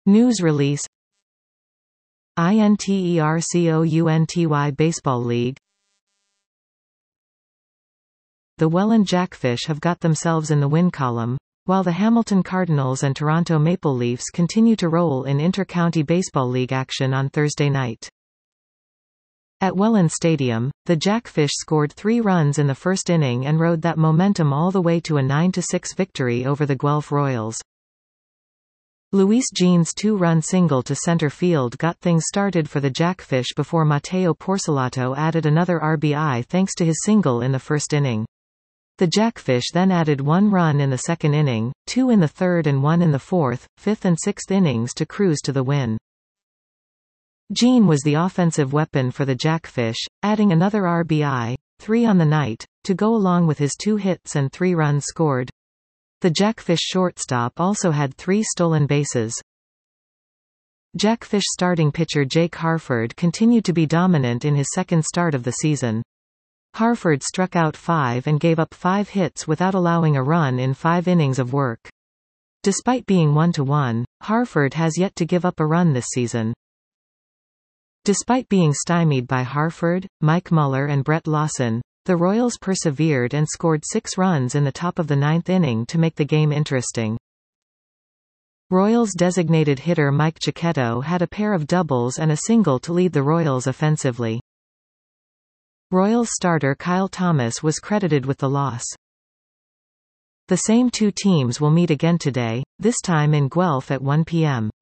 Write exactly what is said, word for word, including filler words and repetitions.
News release. INTERCOUNTY Baseball League. The Welland Jackfish have got themselves in the win column, while the Hamilton Cardinals and Toronto Maple Leafs continue to roll in inter-county baseball league action on Thursday night. At Welland Stadium, the Jackfish scored three runs in the first inning and rode that momentum all the way to a nine to six victory over the Guelph Royals. Luis Jean's two-run single to center field got things started for the Jackfish before Matteo Porcelato added another R B I thanks to his single in the first inning. The Jackfish then added one run in the second inning, two in the third and one in the fourth, fifth and sixth innings to cruise to the win. Jean was the offensive weapon for the Jackfish, adding another R B I, three on the night, to go along with his two hits and three runs scored. The Jackfish shortstop also had three stolen bases. Jackfish starting pitcher Jake Harford continued to be dominant in his second start of the season. Harford struck out five and gave up five hits without allowing a run in five innings of work. Despite being one to one, Harford has yet to give up a run this season. Despite being stymied by Harford, Mike Muller and Brett Lawson, the Royals persevered and scored six runs in the top of the ninth inning to make the game interesting. Royals designated hitter Mike Chiquetto had a pair of doubles and a single to lead the Royals offensively. Royals starter Kyle Thomas was credited with the loss. The same two teams will meet again today, this time in Guelph at one p m